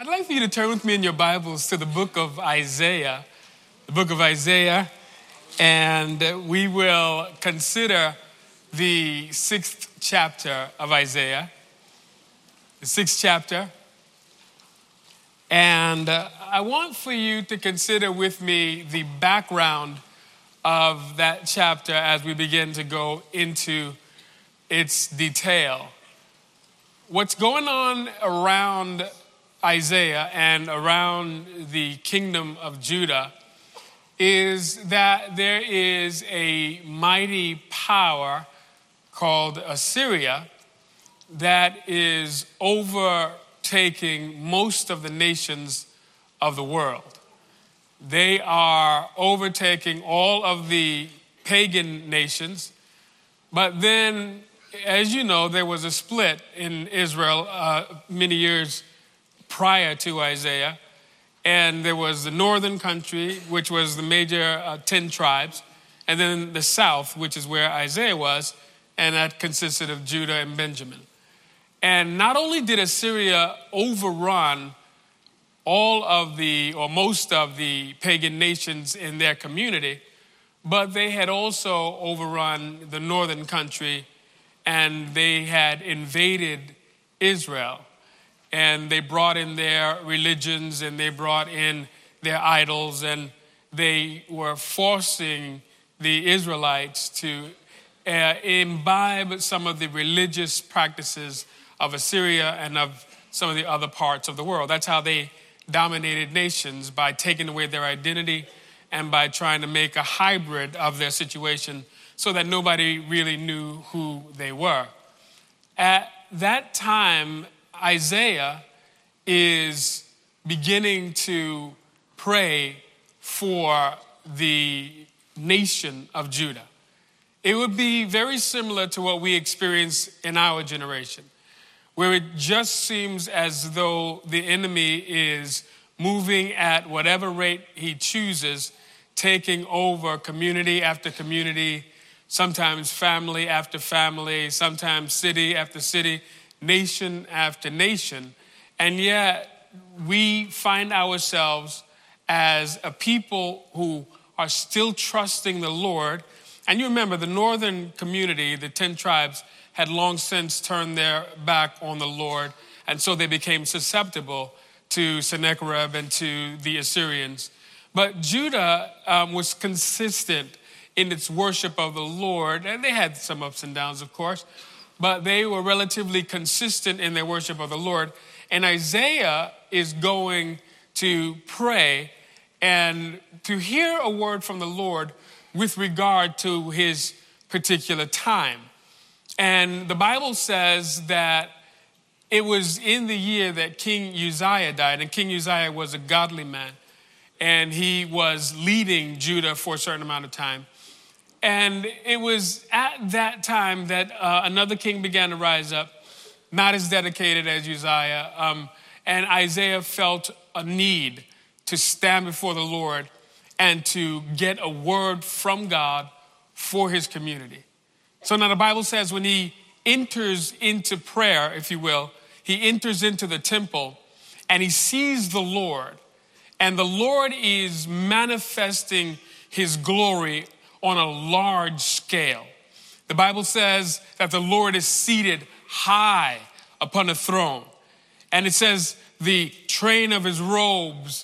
I'd like for you to turn with me in your Bibles to the book of Isaiah, and we will consider the 6th chapter of Isaiah, the 6th chapter. And I want for you to consider with me the background of that chapter as we begin to go into its detail. What's going on around Isaiah and around the kingdom of Judah is that there is a mighty power called Assyria that is overtaking most of the nations of the world. They are overtaking all of the pagan nations, but then, as you know, there was a split in Israel many years prior to Isaiah, and there was the northern country, which was the major 10 tribes, and then the south, which is where Isaiah was, and that consisted of Judah and Benjamin. And not only did Assyria overrun all of the, or most of the pagan nations in their community, but they had also overrun the northern country, and they had invaded Israel. And they brought in their religions, and they brought in their idols, and they were forcing the Israelites to imbibe some of the religious practices of Assyria and of some of the other parts of the world. That's how they dominated nations, by taking away their identity and by trying to make a hybrid of their situation so that nobody really knew who they were. At that time, Isaiah is beginning to pray for the nation of Judah. It would be very similar to what we experience in our generation, where it just seems as though the enemy is moving at whatever rate he chooses, taking over community after community, sometimes family after family, sometimes city after city, nation after nation. And yet we find ourselves as a people who are still trusting the Lord. And you remember the northern community, the 10 tribes, had long since turned their back on the Lord. And so they became susceptible to Sennacherib and to the Assyrians. But Judah was consistent in its worship of the Lord. And they had some ups and downs, of course, but they were relatively consistent in their worship of the Lord. And Isaiah is going to pray and to hear a word from the Lord with regard to his particular time. And the Bible says that it was in the year that King Uzziah died, and King Uzziah was a godly man, and he was leading Judah for a certain amount of time. And it was at that time that another king began to rise up, not as dedicated as Uzziah, and Isaiah felt a need to stand before the Lord and to get a word from God for his community. So now the Bible says when he enters into prayer, if you will, he enters into the temple and he sees the Lord, and the Lord is manifesting his glory on a large scale. The Bible says that the Lord is seated high upon a throne. And it says the train of his robes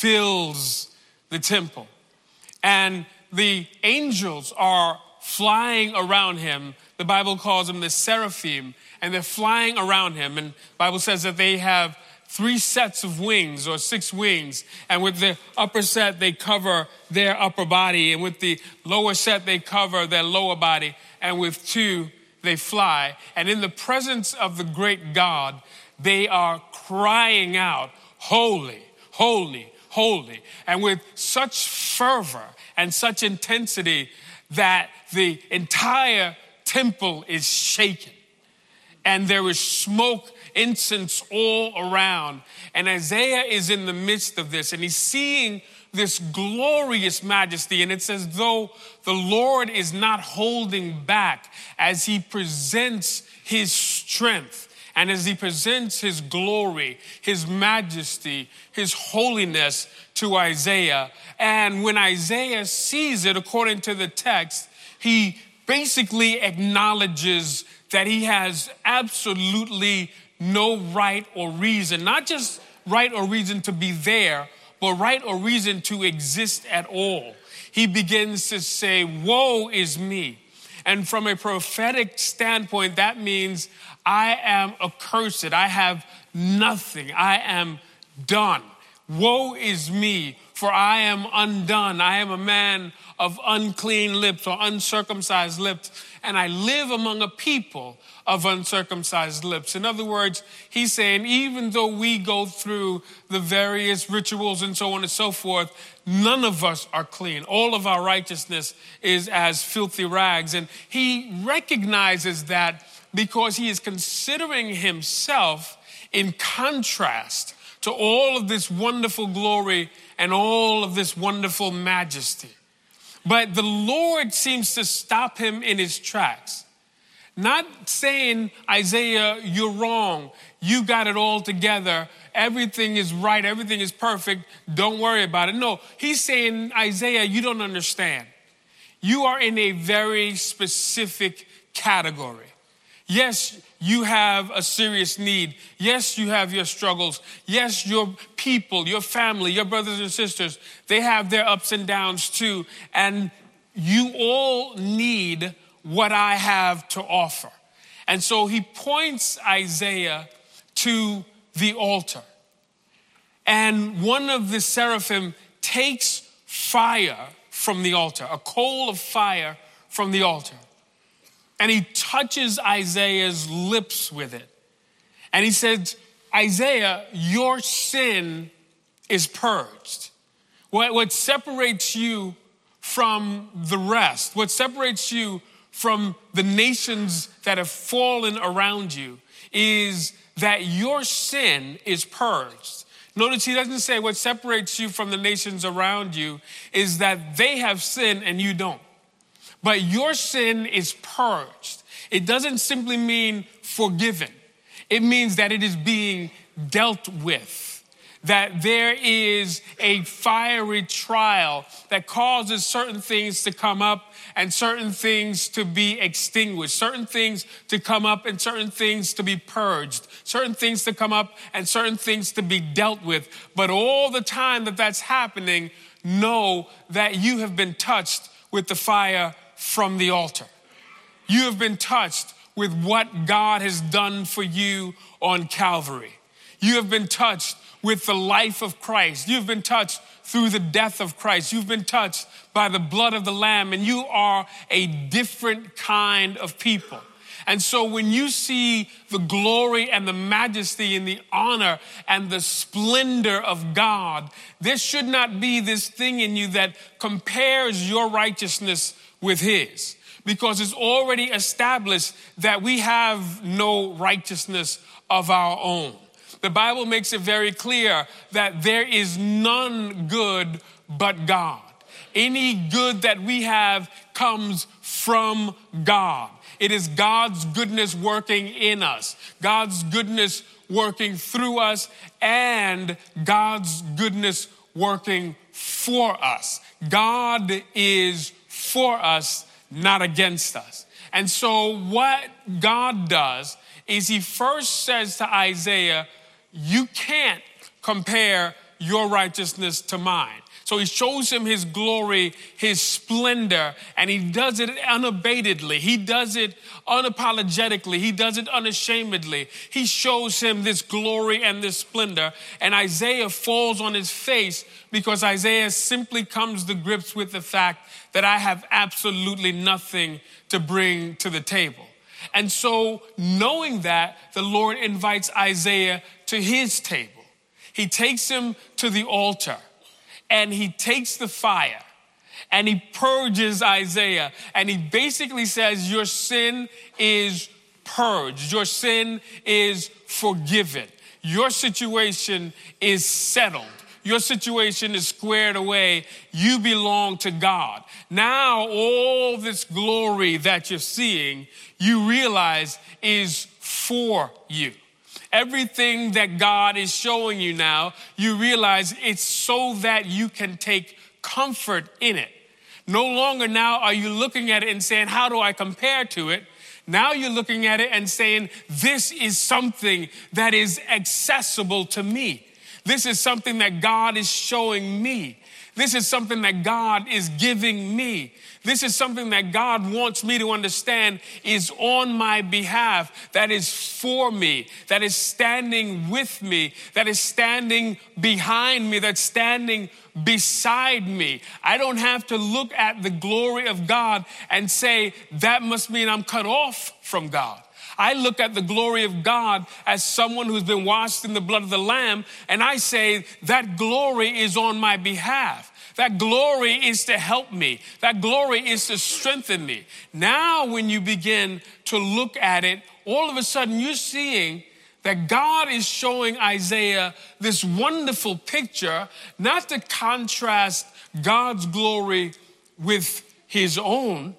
fills the temple. And the angels are flying around him. The Bible calls them the seraphim, and they're flying around him. And the Bible says that they have 3 sets of wings, or 6 wings. And with the upper set, they cover their upper body. And with the lower set, they cover their lower body. And with 2, they fly. And in the presence of the great God, they are crying out, "Holy, holy, holy." And with such fervor and such intensity that the entire temple is shaken. And there is smoke, incense all around. And Isaiah is in the midst of this, and he's seeing this glorious majesty. And it's as though the Lord is not holding back as he presents his strength and as he presents his glory, his majesty, his holiness to Isaiah. And when Isaiah sees it, according to the text, he basically acknowledges that he has absolutely no right or reason, not just right or reason to be there, but right or reason to exist at all. He begins to say, woe is me. And from a prophetic standpoint, that means I am accursed. I have nothing. I am done. Woe is me, for I am undone. I am a man of unclean lips or uncircumcised lips, and I live among a people of uncircumcised lips. In other words, he's saying, even though we go through the various rituals and so on and so forth, none of us are clean. All of our righteousness is as filthy rags. And he recognizes that because he is considering himself in contrast to all of this wonderful glory and all of this wonderful majesty. But the Lord seems to stop him in his tracks. Not saying, Isaiah, you're wrong. You got it all together. Everything is right. Everything is perfect. Don't worry about it. No, he's saying, Isaiah, you don't understand. You are in a very specific category. Yes, you have a serious need. Yes, you have your struggles. Yes, your people, your family, your brothers and sisters, they have their ups and downs too. And you all need what I have to offer. And so he points Isaiah to the altar. And one of the seraphim takes fire from the altar, a coal of fire from the altar. And he touches Isaiah's lips with it. And he said, Isaiah, your sin is purged. What separates you from the rest, what separates you from the nations that have fallen around you, is that your sin is purged. Notice he doesn't say what separates you from the nations around you is that they have sinned and you don't. But your sin is purged. It doesn't simply mean forgiven. It means that it is being dealt with. That there is a fiery trial that causes certain things to come up and certain things to be extinguished, certain things to come up and certain things to be purged, certain things to come up and certain things to be dealt with. But all the time that that's happening, know that you have been touched with the fire from the altar. You have been touched with what God has done for you on Calvary. You have been touched with the life of Christ. You've been touched through the death of Christ. You've been touched by the blood of the Lamb, and you are a different kind of people. And so when you see the glory and the majesty and the honor and the splendor of God, there should not be this thing in you that compares your righteousness with his, because it's already established that we have no righteousness of our own. The Bible makes it very clear that there is none good but God. Any good that we have comes from God. It is God's goodness working in us, God's goodness working through us, and God's goodness working for us. God is for us, not against us. And so what God does is he first says to Isaiah, you can't compare your righteousness to mine. So he shows him his glory, his splendor, and he does it unabatedly. He does it unapologetically. He does it unashamedly. He shows him this glory and this splendor, and Isaiah falls on his face because Isaiah simply comes to grips with the fact that I have absolutely nothing to bring to the table. And so knowing that, the Lord invites Isaiah to his table. He takes him to the altar and he takes the fire and he purges Isaiah. And he basically says, your sin is purged. Your sin is forgiven. Your situation is settled. Your situation is squared away. You belong to God. Now, all this glory that you're seeing, you realize is for you. Everything that God is showing you now, you realize it's so that you can take comfort in it. No longer now are you looking at it and saying, how do I compare to it? Now you're looking at it and saying, this is something that is accessible to me. This is something that God is showing me. This is something that God is giving me. This is something that God wants me to understand is on my behalf, that is for me, that is standing with me, that is standing behind me, that's standing beside me. I don't have to look at the glory of God and say, that must mean I'm cut off from God. I look at the glory of God as someone who's been washed in the blood of the Lamb, and I say that glory is on my behalf. That glory is to help me. That glory is to strengthen me. Now, when you begin to look at it, all of a sudden you're seeing that God is showing Isaiah this wonderful picture, not to contrast God's glory with his own,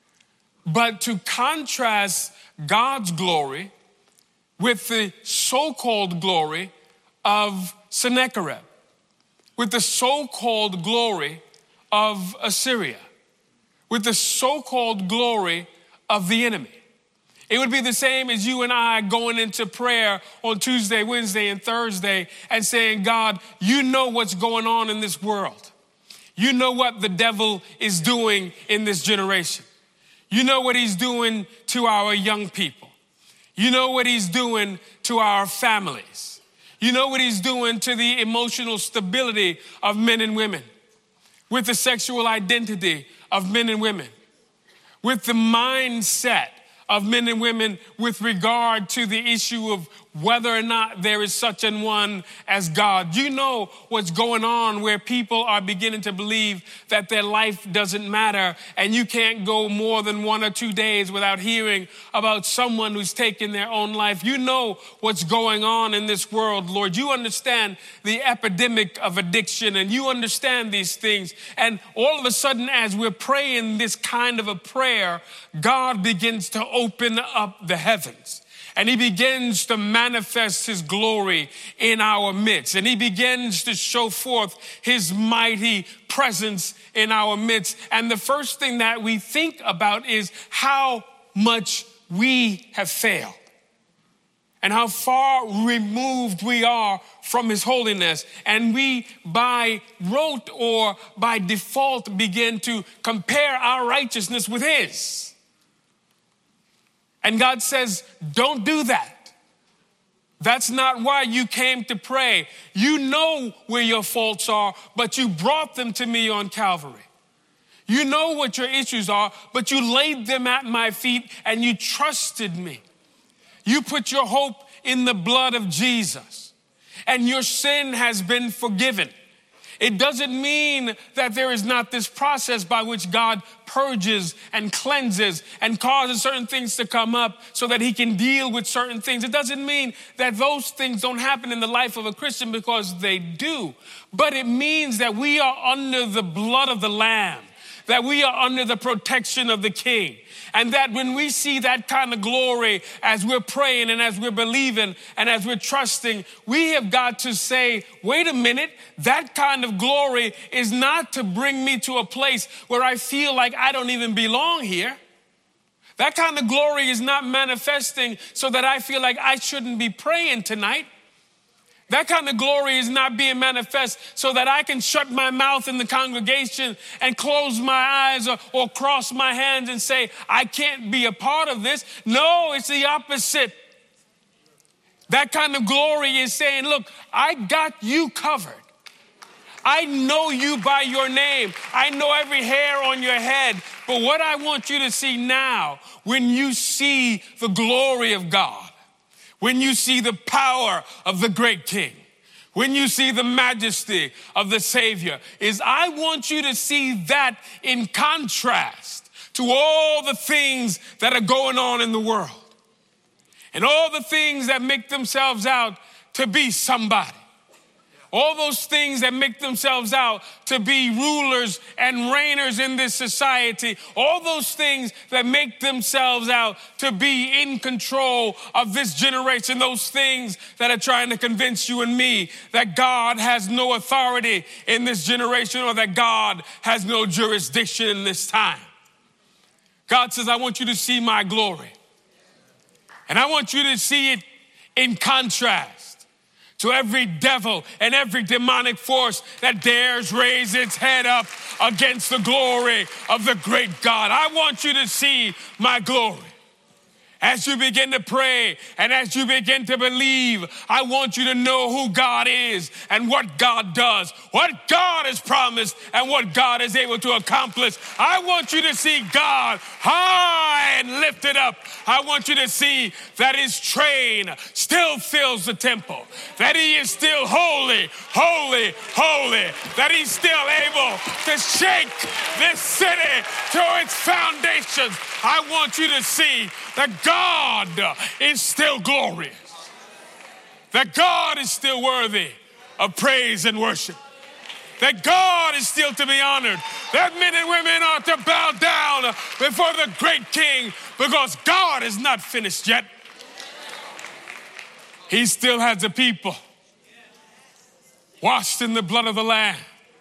but to contrast God's glory with the so-called glory of Sennacherib, with the so-called glory of Assyria, with the so-called glory of the enemy. It would be the same as you and I going into prayer on Tuesday, Wednesday, and Thursday and saying, God, you know what's going on in this world. You know what the devil is doing in this generation. You know what he's doing to our young people. You know what he's doing to our families. You know what he's doing to the emotional stability of men and women, with the sexual identity of men and women, with the mindset of men and women with regard to the issue of whether or not there is such an one as God. You know what's going on where people are beginning to believe that their life doesn't matter, and you can't go more than 1 or 2 days without hearing about someone who's taken their own life. You know what's going on in this world, Lord. You understand the epidemic of addiction, and you understand these things. And all of a sudden, as we're praying this kind of a prayer, God begins to open up the heavens. And he begins to manifest his glory in our midst. And he begins to show forth his mighty presence in our midst. And the first thing that we think about is how much we have failed and how far removed we are from his holiness. And we, by rote or by default, begin to compare our righteousness with his. And God says, don't do that. That's not why you came to pray. You know where your faults are, but you brought them to me on Calvary. You know what your issues are, but you laid them at my feet and you trusted me. You put your hope in the blood of Jesus, and your sin has been forgiven. It doesn't mean that there is not this process by which God purges and cleanses and causes certain things to come up so that he can deal with certain things. It doesn't mean that those things don't happen in the life of a Christian, because they do. But it means that we are under the blood of the Lamb, that we are under the protection of the King. And that when we see that kind of glory as we're praying and as we're believing and as we're trusting, we have got to say, wait a minute, that kind of glory is not to bring me to a place where I feel like I don't even belong here. That kind of glory is not manifesting so that I feel like I shouldn't be praying tonight. That kind of glory is not being manifest so that I can shut my mouth in the congregation and close my eyes or cross my hands and say, I can't be a part of this. No, it's the opposite. That kind of glory is saying, look, I got you covered. I know you by your name. I know every hair on your head. But what I want you to see now, when you see the glory of God, when you see the power of the great King, when you see the majesty of the Savior, is I want you to see that in contrast to all the things that are going on in the world and all the things that make themselves out to be somebody. All those things that make themselves out to be rulers and reigners in this society, all those things that make themselves out to be in control of this generation, those things that are trying to convince you and me that God has no authority in this generation or that God has no jurisdiction in this time. God says, I want you to see my glory. And I want you to see it in contrast to every devil and every demonic force that dares raise its head up against the glory of the great God. I want you to see my glory. As you begin to pray and as you begin to believe, I want you to know who God is and what God does, what God has promised and what God is able to accomplish. I want you to see God high and lifted up. I want you to see that his train still fills the temple, that he is still holy, holy, holy, that he's still able to shake this city to its foundations. I want you to see that God is still glorious, that God is still worthy of praise and worship, that God is still to be honored, that men and women are to bow down before the great King because God is not finished yet. He still has a people washed in the blood of the Lamb,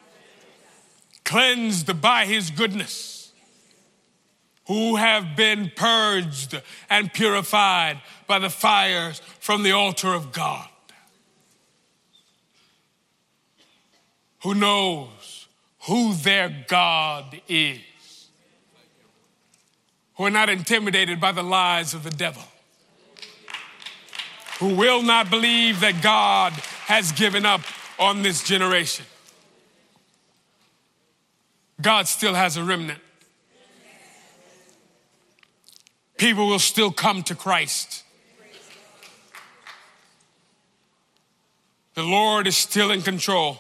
cleansed by his goodness, who have been purged and purified by the fires from the altar of God. Who knows who their God is. Who are not intimidated by the lies of the devil. Who will not believe that God has given up on this generation. God still has a remnant. People will still come to Christ. The Lord is still in control.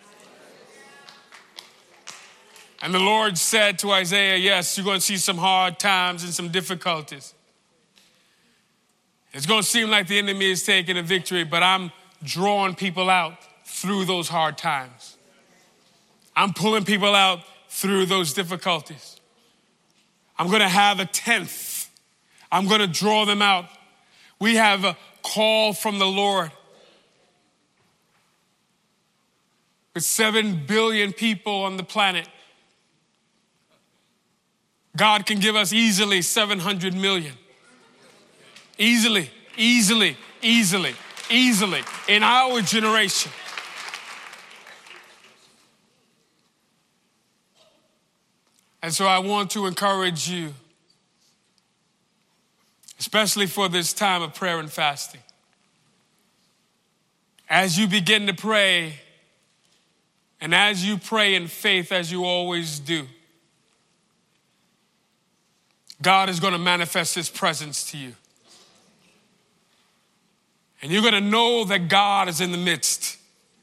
And the Lord said to Isaiah, yes, you're going to see some hard times and some difficulties. It's going to seem like the enemy is taking a victory, but I'm drawing people out through those hard times. I'm pulling people out through those difficulties. I'm going to have a 10th. I'm going to draw them out. We have a call from the Lord. With 7 billion people on the planet, God can give us easily 700 million. Easily in our generation. And so I want to encourage you, especially for this time of prayer and fasting. As you begin to pray, and as you pray in faith, as you always do, God is going to manifest his presence to you. And you're going to know that God is in the midst.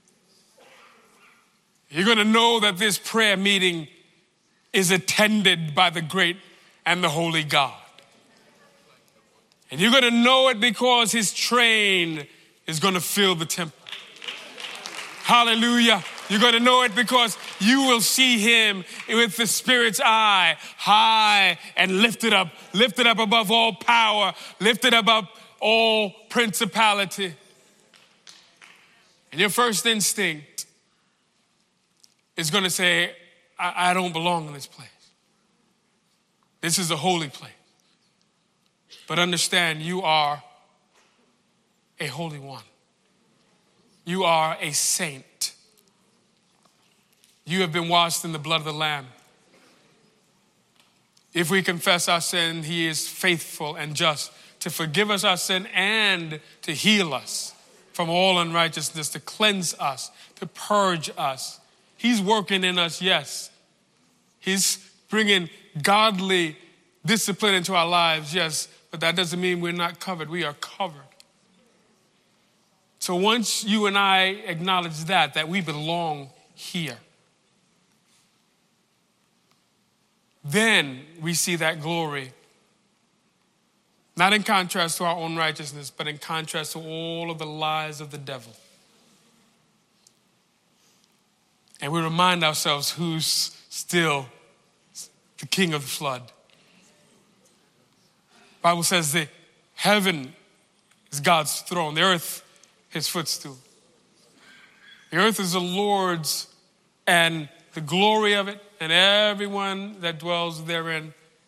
You're going to know that this prayer meeting is attended by the great and the holy God. And you're going to know it because his train is going to fill the temple. Hallelujah. You're going to know it because you will see him with the Spirit's eye, high and lifted up above all power, lifted above all principality. And your first instinct is going to say, I don't belong in this place. This is a holy place. But understand, you are a holy one. You are a saint. You have been washed in the blood of the Lamb. If we confess our sin, he is faithful and just to forgive us our sin and to heal us from all unrighteousness, to cleanse us, to purge us. He's working in us, yes. He's bringing godly discipline into our lives, yes. But that doesn't mean we're not covered. We are covered. So once you and I acknowledge that we belong here, then we see that glory, not in contrast to our own righteousness, but in contrast to all of the lies of the devil. And we remind ourselves who's still the king of the flood. The Bible says that heaven is God's throne, the earth his footstool. The earth is the Lord's, and the glory of it, and everyone that dwells therein.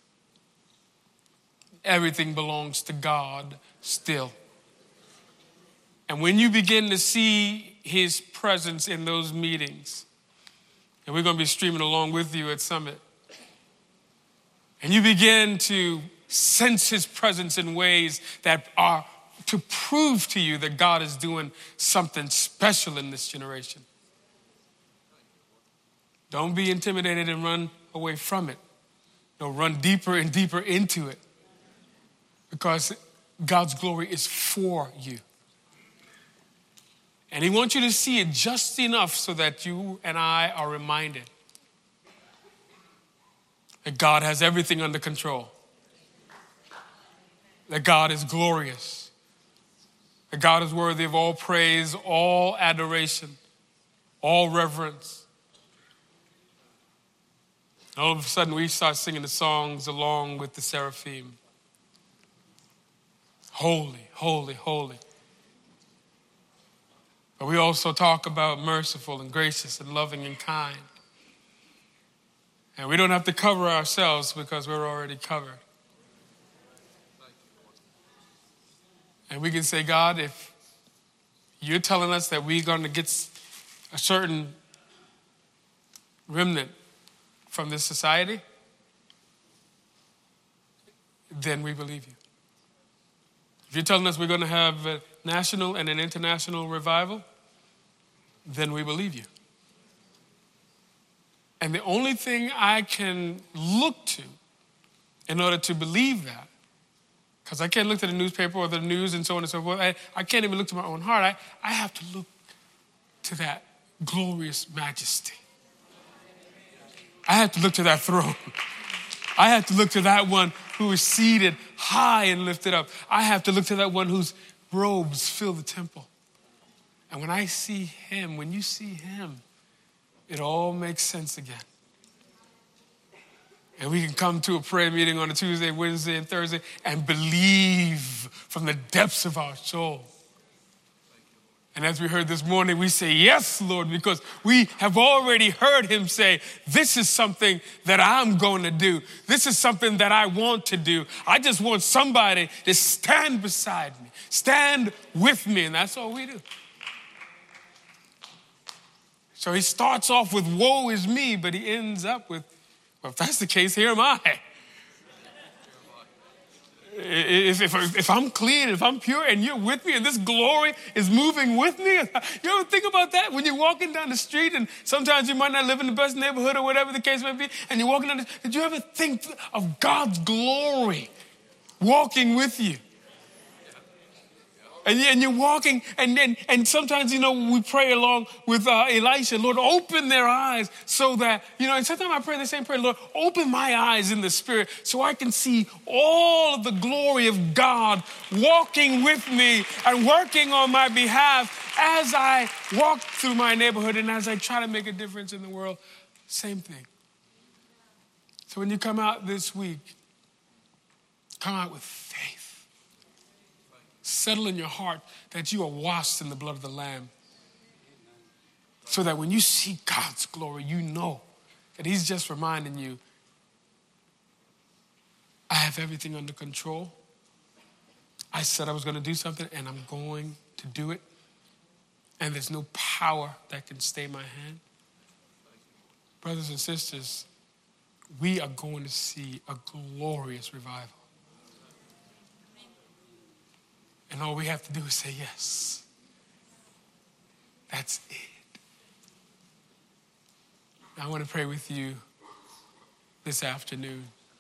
Everything belongs to God still. And when you begin to see his presence in those meetings, and we're going to be streaming along with you at Summit, and you begin to sense his presence in ways that are to prove to you that God is doing something special in this generation. Don't be intimidated and run away from it. No, run deeper and deeper into it, because God's glory is for you. And he wants you to see it just enough so that you and I are reminded that God has everything under control, that God is glorious, that God is worthy of all praise, all adoration, all reverence. All of a sudden, we start singing the songs along with the seraphim. Holy, holy, holy. But we also talk about merciful and gracious and loving and kind. And we don't have to cover ourselves because we're already covered. And we can say, God, if you're telling us that we're going to get a certain remnant from this society, then we believe you. If you're telling us we're going to have a national and an international revival, then we believe you. And the only thing I can look to in order to believe that, because I can't look to the newspaper or the news and so on and so forth. I can't even look to my own heart. I have to look to that glorious majesty. I have to look to that throne. I have to look to that one who is seated high and lifted up. I have to look to that one whose robes fill the temple. And when I see him, when you see him, it all makes sense again. And we can come to a prayer meeting on a Tuesday, Wednesday, and Thursday and believe from the depths of our soul. And as we heard this morning, we say, yes, Lord, because we have already heard him say, this is something that I'm going to do. This is something that I want to do. I just want somebody to stand beside me, stand with me, and that's all we do. So he starts off with, woe is me, but he ends up with, well, if that's the case, here am I. If I'm clean, if I'm pure, and you're with me, and this glory is moving with me, you ever think about that? When you're walking down the street, and sometimes you might not live in the best neighborhood or whatever the case may be, and you're walking down the street, did you ever think of God's glory walking with you? And you're walking, and sometimes, we pray along with Elisha, Lord, open their eyes so that, and sometimes I pray the same prayer, Lord, open my eyes in the spirit so I can see all of the glory of God walking with me and working on my behalf as I walk through my neighborhood and as I try to make a difference in the world. Same thing. So when you come out this week, come out with faith. Settle in your heart that you are washed in the blood of the Lamb. So that when you see God's glory, you know that he's just reminding you, I have everything under control. I said I was going to do something, and I'm going to do it. And there's no power that can stay my hand. Brothers and sisters, we are going to see a glorious revival. And all we have to do is say yes. That's it. I want to pray with you this afternoon.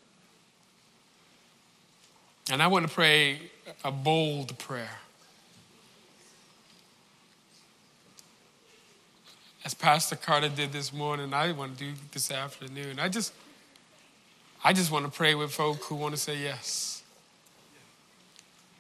And I want to pray a bold prayer. As Pastor Carter did this morning, I want to do this afternoon. I just want to pray with folk who want to say yes.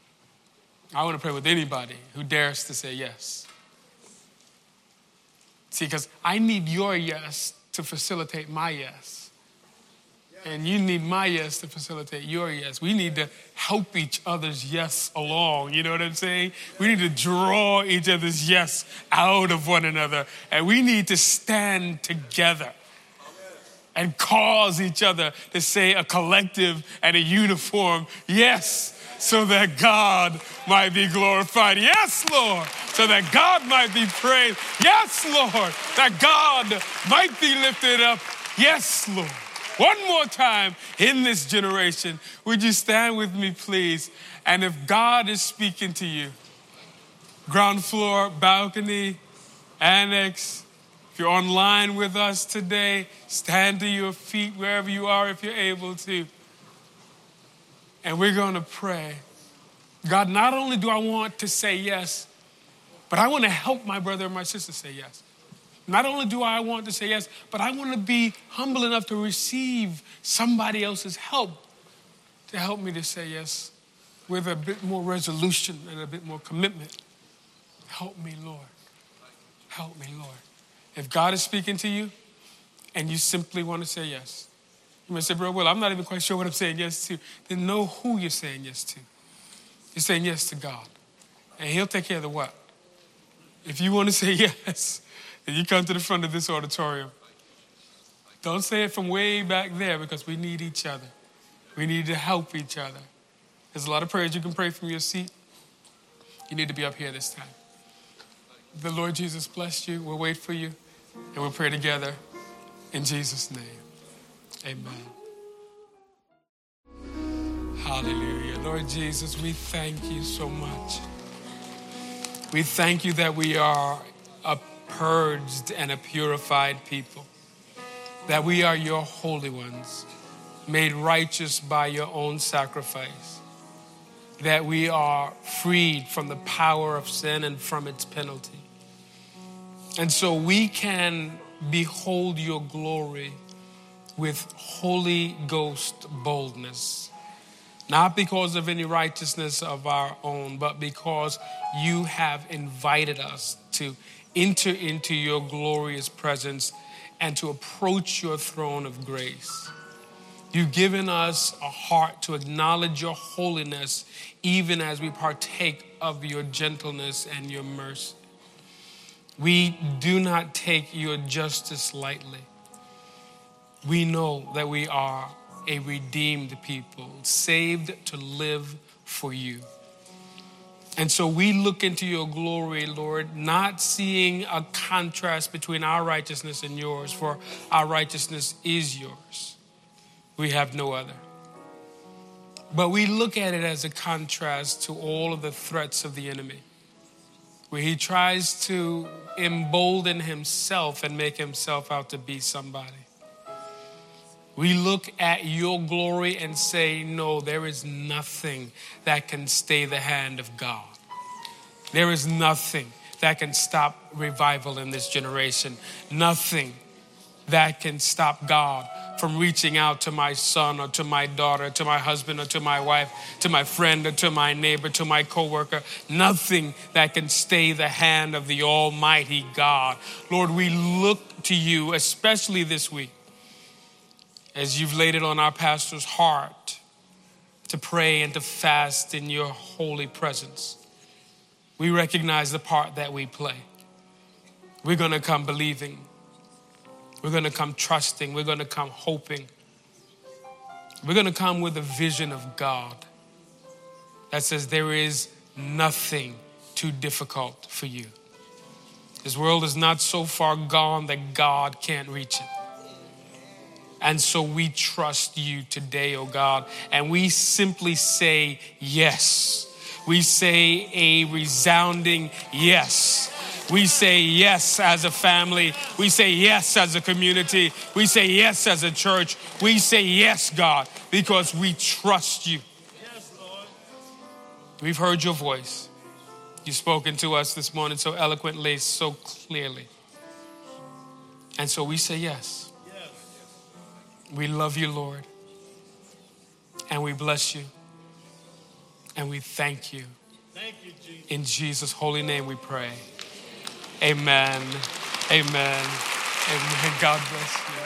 I want to pray with anybody who dares to say yes. See, because I need your yes to facilitate my yes. And you need my yes to facilitate your yes. We need to help each other's yes along. You know what I'm saying? We need to draw each other's yes out of one another. And we need to stand together and cause each other to say a collective and a uniform yes, so that God might be glorified. Yes, Lord, so that God might be praised. Yes, Lord, that God might be lifted up. Yes, Lord. One more time in this generation, would you stand with me, please? And if God is speaking to you, ground floor, balcony, annex, if you're online with us today, stand to your feet wherever you are if you're able to. And we're going to pray. God, not only do I want to say yes, but I want to help my brother and my sister say yes. Not only do I want to say yes, but I want to be humble enough to receive somebody else's help to help me to say yes with a bit more resolution and a bit more commitment. Help me, Lord. Help me, Lord. If God is speaking to you and you simply want to say yes, you may say, Bro, well, I'm not even quite sure what I'm saying yes to. Then know who you're saying yes to. You're saying yes to God. And he'll take care of the what. If you want to say yes, then you come to the front of this auditorium. Don't say it from way back there, because we need each other. We need to help each other. There's a lot of prayers you can pray from your seat. You need to be up here this time. The Lord Jesus bless you. We'll wait for you, and we'll pray together in Jesus' name. Amen. Hallelujah. Lord Jesus, we thank you so much. We thank you that we are a purged and a purified people, that we are your holy ones, made righteous by your own sacrifice, that we are freed from the power of sin and from its penalty. And so we can behold your glory with Holy Ghost boldness, not because of any righteousness of our own, but because you have invited us to enter into your glorious presence and to approach your throne of grace. You've given us a heart to acknowledge your holiness, even as we partake of your gentleness and your mercy. We do not take your justice lightly. We know that we are a redeemed people, saved to live for you. And so we look into your glory, Lord, not seeing a contrast between our righteousness and yours, for our righteousness is yours. We have no other. But we look at it as a contrast to all of the threats of the enemy, where he tries to embolden himself and make himself out to be somebody. We look at your glory and say, no, there is nothing that can stay the hand of God. There is nothing that can stop revival in this generation. Nothing that can stop God from reaching out to my son or to my daughter, to my husband or to my wife, to my friend or to my neighbor, to my coworker. Nothing that can stay the hand of the Almighty God. Lord, we look to you, especially this week, as you've laid it on our pastor's heart to pray and to fast in your holy presence. We recognize the part that we play. We're going to come believing. We're going to come trusting. We're going to come hoping. We're going to come with a vision of God that says there is nothing too difficult for you. This world is not so far gone that God can't reach it. And so we trust you today, oh God, and we simply say yes. We say a resounding yes. We say yes as a family. We say yes as a community. We say yes as a church. We say yes, God, because we trust you. Yes, Lord. We've heard your voice. You've spoken to us this morning so eloquently, so clearly. And so we say yes. We love you, Lord, and we bless you, and we thank you. Thank you, Jesus. In Jesus' holy name we pray. Amen Amen. Amen. God bless you.